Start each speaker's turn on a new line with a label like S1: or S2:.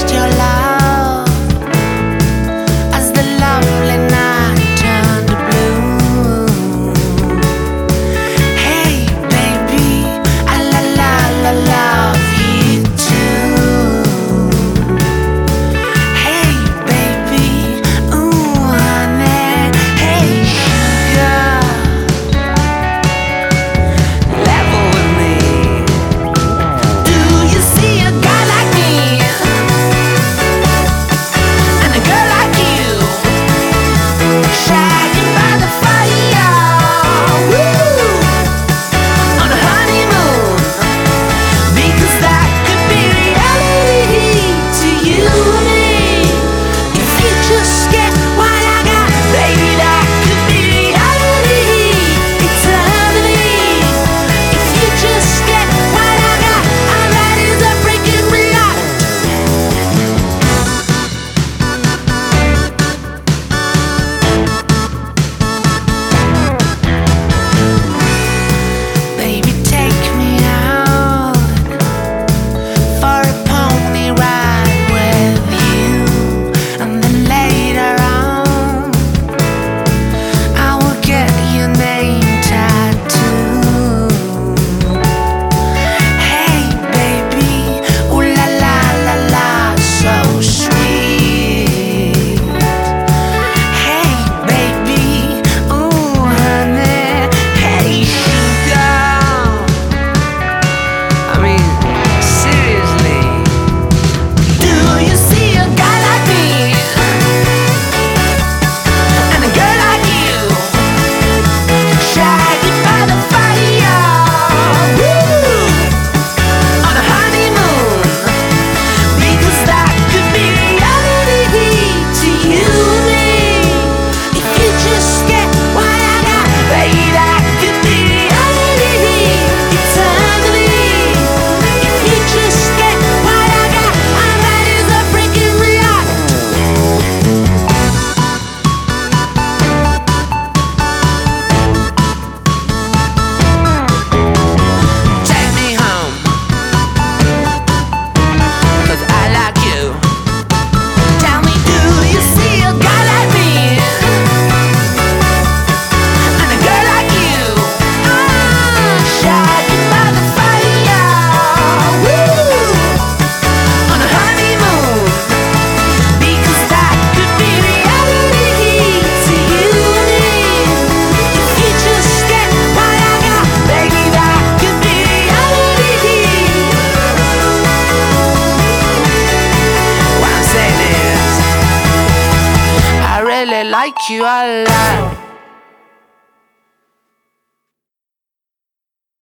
S1: taste your love as the lovely night turned to blue. Hey baby, I love you too. Hey baby, ooh honey, hey sugar, level with me. Do you see a guy like me and a girl like you, shining by the fire, woo, on a honeymoon? Because that could be reality to you and me. If you just get what I got, baby, that could be reality, eternity. If you just get what I got, and that is a freaking reality. Baby, take me out for a pony ride with you, and then later on I will get your name tattooed. Hey baby, ooh la la la la, so sweet. Hey baby, ooh honey, hey sugar. I mean, seriously. Do you see a guy like me and a girl like you, shining by the fire, woo, on a honeymoon? Because that could be reality to you and me. If you just get what I got, baby, that could be reality, eternity. If you just get what I got, and that is a freaking reality. Take me home, 'cause I like you. Tell me, do you see a guy like me and a girl like you, shining by the fire, woo, on a honeymoon? Because that could be reality to you and me. If you just get what I got, baby, that could be reality. What I'm saying is, I really like you a lot.